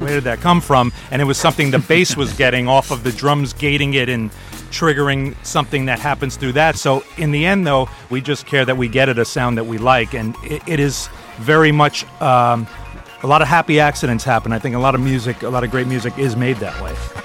where did that come from? And it was something the bass was getting off of the drums, gating it and triggering something that happens through that. So in the end, though, we just care that we get it a sound that we like, and it is very much a lot of happy accidents happen. I think a lot of great music is made that way.